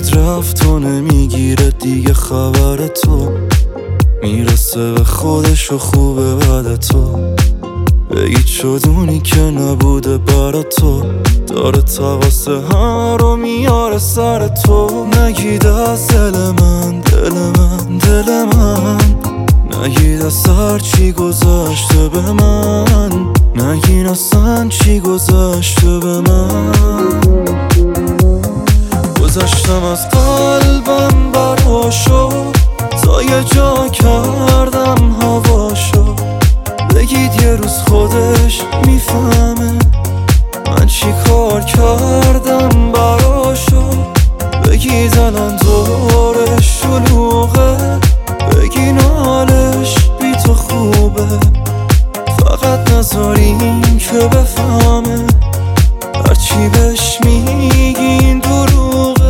بگید رفت و نمیگیره دیگه خبر تو، میرسه به خودش و خوبه بعد تو. بگید شدونی که نبوده برا تو، داره تقاس همه رو میاره سر تو. نگید از دل من دل من دل من، نگید از هر چی گذشته به من، نگید اصلا چی گذشته به من. گذشتم از قلبم براشو، تا یه جا کردم هواشو. بگید یه روز خودش میفهمه من چی کار کردم براشو. بگید الان دورش شلوغه، بگین حالش بی تو خوبه، فقط نذارین که بفهمه هرچی بهش میگین دروغه.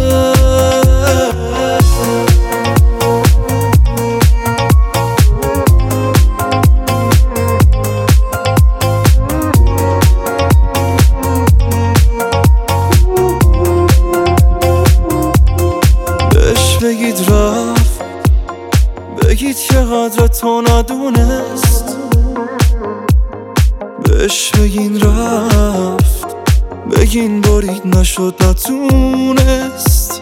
بهش بگید رفت، بگید که قدر تو ندونست. بهش بگین رفت، بگین برید نشد نتونست.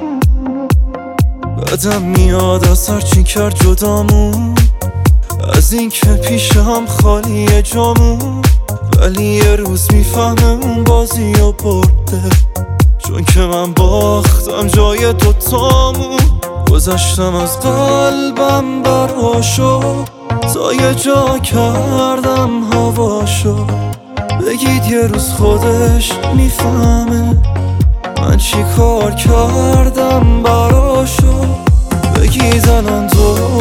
بعدم میاد از هرچی کرد جدامون، از این که پیشم خالیه جامون. ولی یه روز میفهمه اون بازی رو برده، چون که من باختم جای دوتامون. گذشتم از قلبم براشو، تا یه جا کردم هواشو. بگید یه روز خودش میفهمه من چی کار کردم براشو. بگید الان تو